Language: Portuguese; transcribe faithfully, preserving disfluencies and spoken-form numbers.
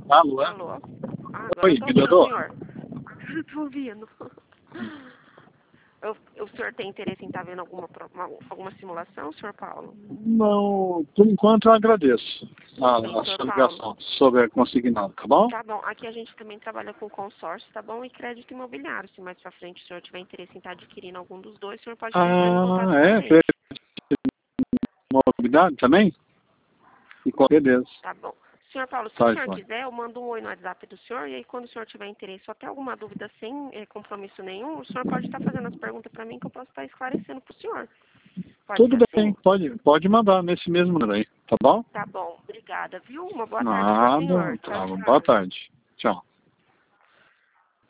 Alô? Alô? Ah, agora Oi, eu tô melhorou? ouvindo, senhor. Agora eu tô ouvindo. Eu, o senhor tem interesse em estar vendo alguma, pro- uma- alguma simulação, senhor Paulo? Não, por enquanto eu agradeço a, Bem, a senhor sua Paulo. ligação sobre a consignado, tá bom? Tá bom, aqui a gente também trabalha com consórcio, tá bom? E crédito imobiliário. Se mais pra frente o senhor tiver interesse em estar adquirindo algum dos dois, o senhor pode estar entrando em contato Ah, com a é? gente. Crédito imobiliário também? E com beleza. Tá bom. Senhor Paulo, se Tá, o senhor João. quiser, eu mando um oi no WhatsApp do senhor e aí quando o senhor tiver interesse ou até alguma dúvida sem eh, compromisso nenhum, o senhor pode estar fazendo as perguntas para mim que eu posso estar esclarecendo pro senhor. Pode Tudo ser bem, assim? pode, pode mandar nesse mesmo número aí, tá bom? Tá bom, obrigada, viu? Uma boa tarde pro Nada, senhor. tá, Tchau, boa tchau. tarde. Tchau.